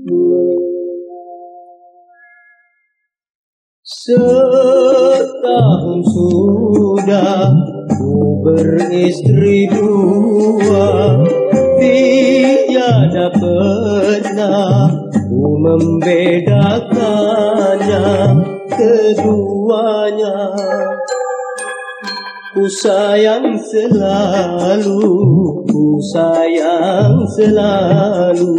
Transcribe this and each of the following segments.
Setahun sudah ku beristri dua, tiada pernah ku membedakannya keduanya. Ku sayang selalu, ku sayang selalu.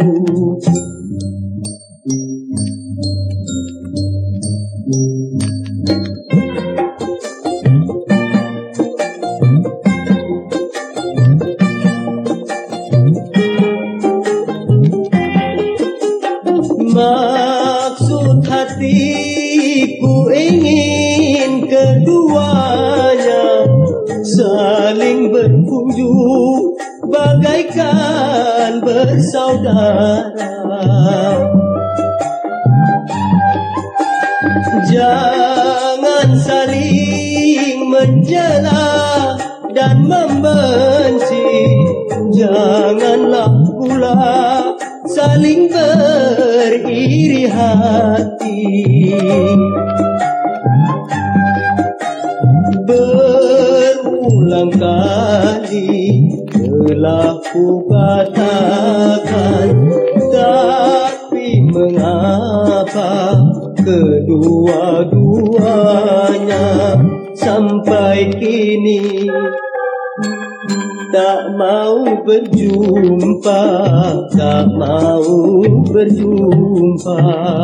Maksud hatiku ingin keduanya saling berkunjung bagaikan bersaudara. Jangan saling menjela dan membenci, janganlah pula saling beriri hati. Berulang kali telah ku katakan, tapi mengapa kedua-duanya sampai kini tak mau berjumpa, tak mau berjumpa.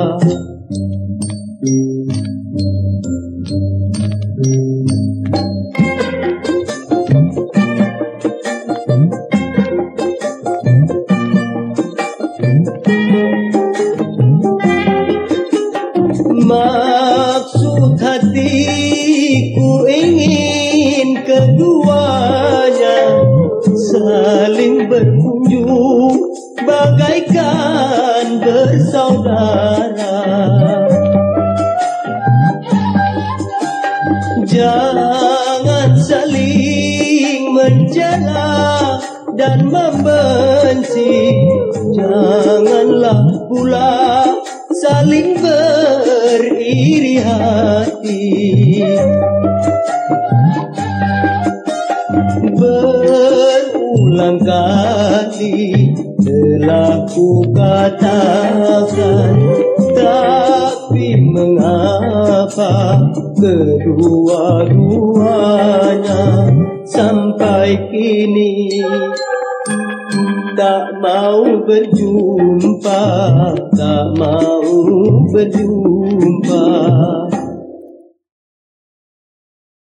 Maksud hatiku ingin keduanya saling berkunjung bagaikan bersaudara. Jangan saling menjela dan membenci, janganlah pula saling beriri hati. Berulang kali telah ku katakan, tapi mengapa kedua-duanya sampai kini tak mau berjumpa, tak mau berjumpa.